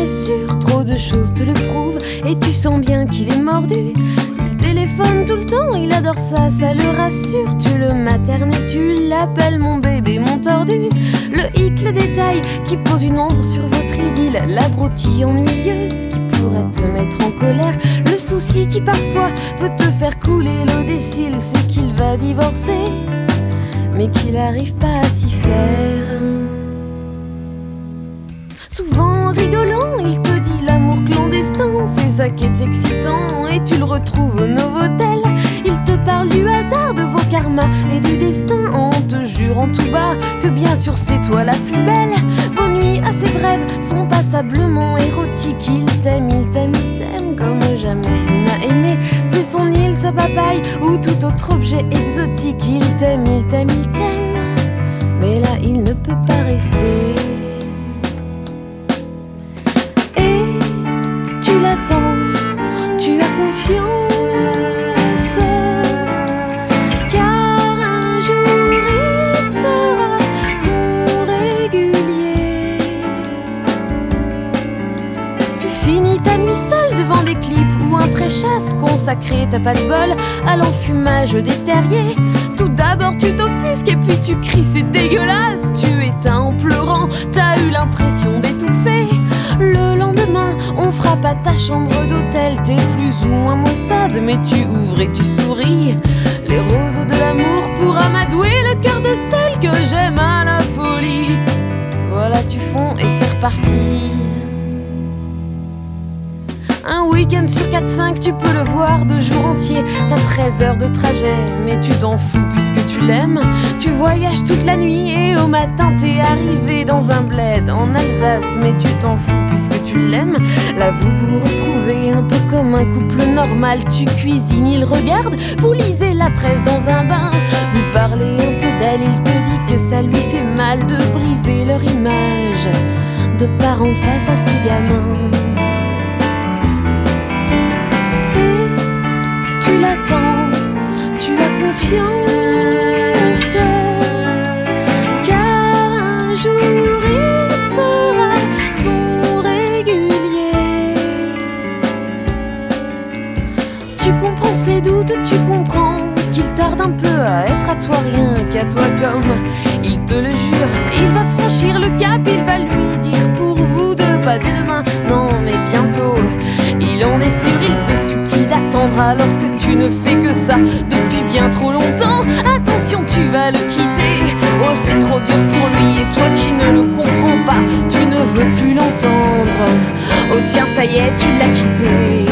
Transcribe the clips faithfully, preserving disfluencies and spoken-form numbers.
es sûr, trop de choses te le prouvent. Et tu sens bien qu'il est mordu. Il téléphone tout le temps, il adore ça, ça le rassure. Tu le maternes et tu l'appelles mon bébé, mon tordu. Le hic, le détail qui pose une ombre sur votre idylle. La broutille ennuyeuse qui pourrait te mettre en colère. Le souci qui parfois peut te faire couler l'eau des cils. C'est qu'il va divorcer, mais qu'il n'arrive pas à s'y faire. Souvent en rigolant, il te dit l'amour clandestin, c'est ça qui est excitant, et tu le retrouves au Novotel. Il te parle du hasard, de vos karmas et du destin, en te jurant tout bas que bien sûr c'est toi la plus belle. Vos nuits assez brèves sont passablement érotiques. Il t'aime, il t'aime, il t'aime comme jamais il n'a aimé. T'es son île, sa papaye ou tout autre objet exotique. Il t'aime, il t'aime, il t'aime, mais là il ne peut pas rester. Tu l'attends, tu as confiance, car un jour il sera ton régulier. Tu finis ta nuit seule devant des clips ou un tréchasse consacré, t'as pas de bol à l'enfumage des terriers. Tout d'abord tu t'offusques et puis tu cries, c'est dégueulasse. Tu éteins en pleurant, t'as eu l'impression d'étouffer. Le lendemain, on frappe à ta chambre d'hôtel. T'es plus ou moins maussade, mais tu ouvres et tu souris. Les roses de l'amour pour amadouer le cœur de celle que j'aime à la folie. Voilà, tu fonds et c'est reparti. Un week-end sur quatre cinq, tu peux le voir de jour entier. T'as treize heures de trajet, mais tu t'en fous puisque tu l'aimes. Tu voyages toute la nuit et au matin t'es arrivé dans un bled en Alsace, mais tu t'en fous puisque tu l'aimes. Là vous vous retrouvez un peu comme un couple normal. Tu cuisines, il regarde, vous lisez la presse dans un bain. Vous parlez un peu d'elle, il te dit que ça lui fait mal de briser leur image de parents face à ses gamins. Tu l'attends, tu as confiance, car un jour il sera ton régulier. Tu comprends ses doutes, tu comprends qu'il tarde un peu à être à toi, rien qu'à toi comme il te le jure. Il va franchir le cap, il va lui dire pour vous deux, pas dès demain, non mais bientôt. Il en est sûr, il te supplie d'attendre alors que tu ne fais que ça depuis bien trop longtemps. Attention, tu vas le quitter, oh c'est trop dur pour lui. Et toi qui ne le comprends pas, tu ne veux plus l'entendre. Oh tiens, ça y est, tu l'as quitté.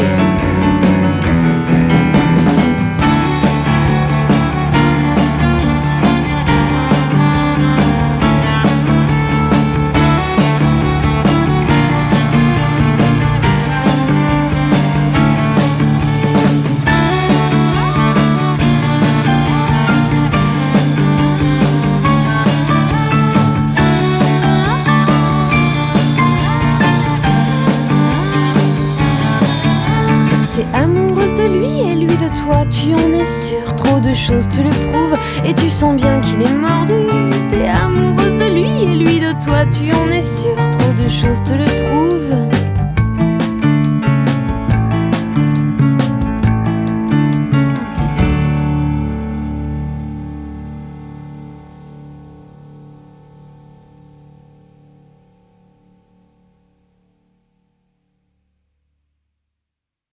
Amoureuse de lui et lui de toi, tu en es sûre, trop de choses te le prouvent. Et tu sens bien qu'il est mordu. T'es amoureuse de lui et lui de toi, tu en es sûre, trop de choses te le prouvent.